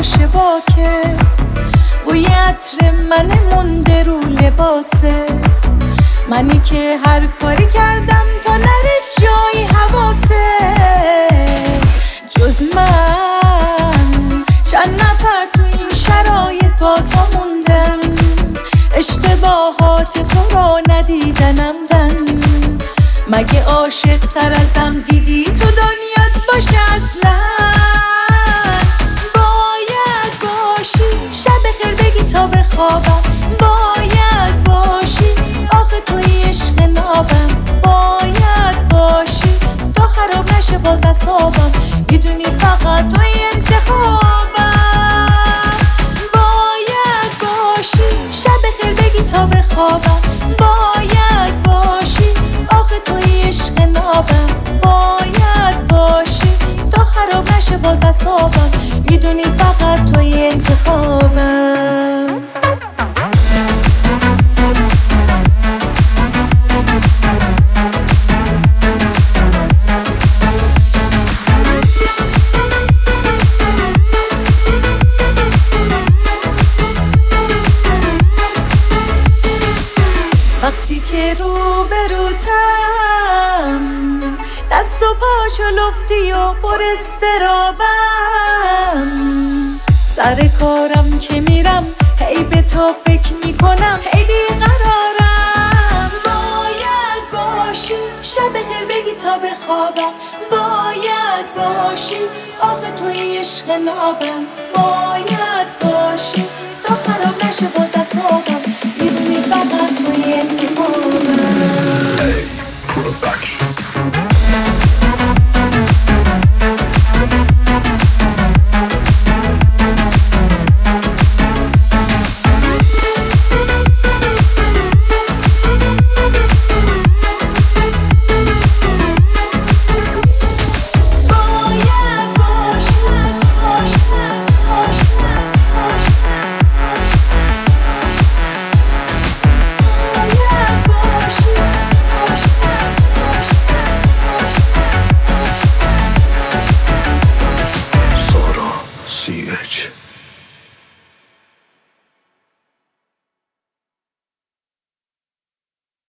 باشه باکت، بوی عطر من مونده رو لباست، منی که هر کاری کردم تا نره جایی حواست. جز من چند نفر تو این شرایط با تو موندن، اشتباهات تو رو ندیدنم دن. مگه عاشق تر ازم دیدی تو دنیات باشه اصلا؟ باید باشی شب خیر بگی تا بخوابم، باید باشی آخه توی عشق نابم، باید باشی تا خراب نشه باز اعصابم، میدونی فقط توی انتخابم. باید باشی شب خیر بگی تا بخوابم، باید باشی آخه توی عشق نابم، باید باشی تا خراب نشه باز اعصابم، میدونی فقط توی انتخابم. وقتی که رو بروتم دست و پا چلفتی و پر استرابم، سر کارم که میرم هی به تو فکر میکنم، هی بیقرارم. باید باشی شب خیر بگی تا بخوابم، باید باشی آخه توی عشق نابم، باید باشی تا خراب نشه باز اعصابم، میدونی فقط توی